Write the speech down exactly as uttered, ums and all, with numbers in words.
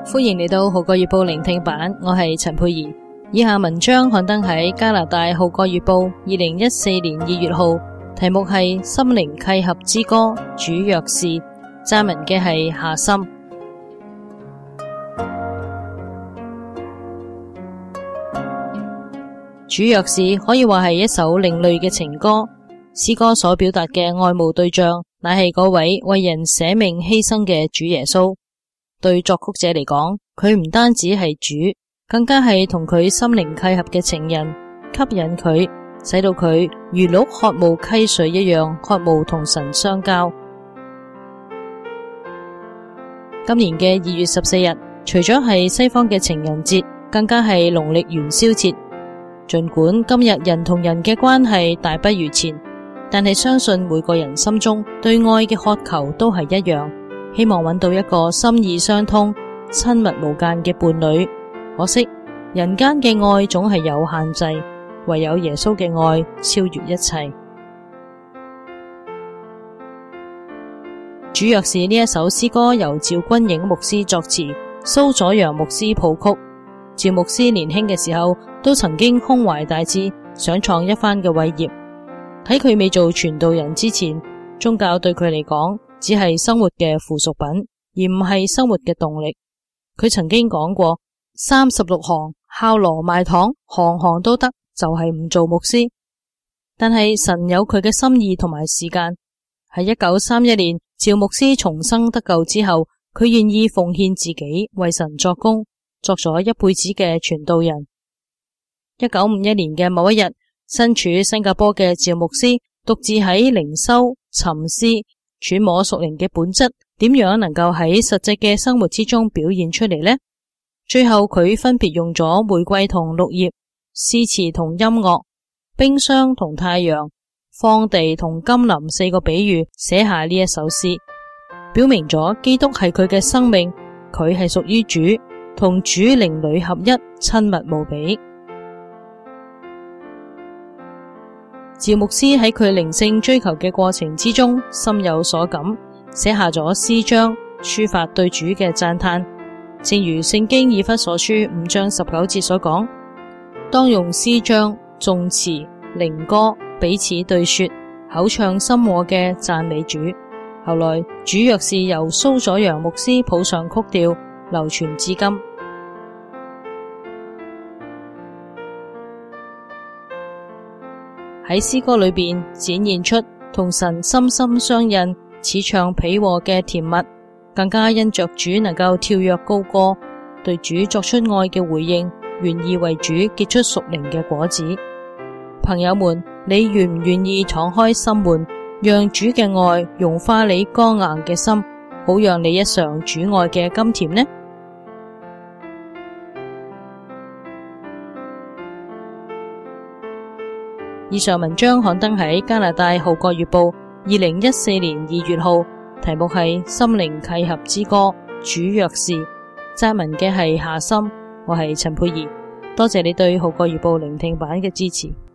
歡迎嚟到《號角月報》聆聽版，我係陳佩儀。以下文章刊登喺加拿大《號角月報》二零一四年二月號，題目係《心靈契合之歌》，主若是。撰文嘅係夏森。主若是可以話係一首另類嘅情歌，詩歌所表達嘅愛慕對象，乃係嗰位為人捨命犧牲嘅主耶穌。對作曲者嚟講，佢唔單止係主，更加係同佢心靈契合嘅情人，吸引佢，使到佢如鹿渴慕溪水一樣，渴慕同神相交。今年嘅二月十四日，除咗係西方嘅情人節，更加係農曆元宵節。盡管今日人同人嘅關係大不如前，但係相信每個人心中對愛嘅渴求都係一樣，希望揾到一個心意相通、親密無間嘅伴侶。可惜人間嘅愛總係有限制，唯有耶穌嘅愛超越一切。主若是呢一首詩歌由趙君穎牧師作詞，蘇佐揚牧師譜曲。趙牧師年輕嘅時候都曾經胸懷大志，想創一番嘅偉業。喺佢未做傳道人之前，宗教對佢嚟講只係生活嘅附屬品，而唔係生活嘅動力。佢曾經講過，三十六行敲鑼賣糖，行行都得，就係唔做牧師。但係神有佢嘅心意同埋時間。喺一九三一年，趙牧師重生得救之後，佢願意奉獻自己為神作工，作咗一輩子嘅傳道人。一九五一年嘅某一日，身處新加坡嘅趙牧師獨自喺靈修沉思，揣摩屬靈嘅本質，點樣能夠喺實際嘅生活之中表現出嚟呢？最後佢分別用咗玫瑰同綠葉、詩詞同音樂、冰箱同太陽、荒地同甘霖四個比喻寫下呢一首詩，表明咗基督係佢嘅生命，佢係屬於主，同主靈裡合一，親密無比。趙牧師喺佢靈性追求嘅過程之中，心有所感，寫下咗詩章，抒發對主嘅讚嘆。正如聖經以弗所書五章十九節所講，當用詩章、頌詞、靈歌彼此對說，口唱心和嘅讚美主。後來主若是由蘇佐揚牧師譜上曲調，流傳至今。喺詩歌裏邊展現出同神心心相印、似唱彼和嘅甜蜜，更加因着主能夠跳躍高歌，對主作出愛嘅回應，願意為主結出屬靈嘅果子。朋友們，你願唔願意敞開心門，讓主嘅愛融化你剛硬嘅心，好讓你一嘗主愛嘅甘甜呢？以上文章刊登喺加拿大《號角月報》二零一四年二月號，題目係《心靈契合之歌》，主若是。撰文嘅係夏森，我係陳佩儀。多謝你對《號角月報》聆聽版嘅支持。